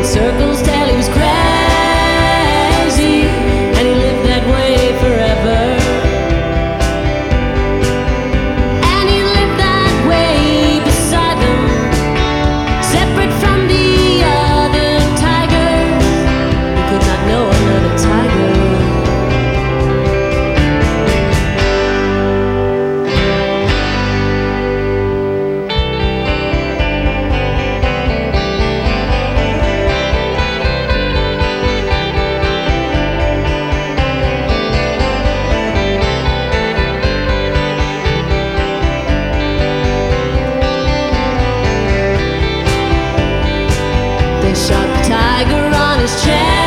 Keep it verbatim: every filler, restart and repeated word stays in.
circles till he was crazy, and he lived that way forever. And he lived that way beside them, separate from the other tigers. He could not know another tiger. They shot the tiger on his chest.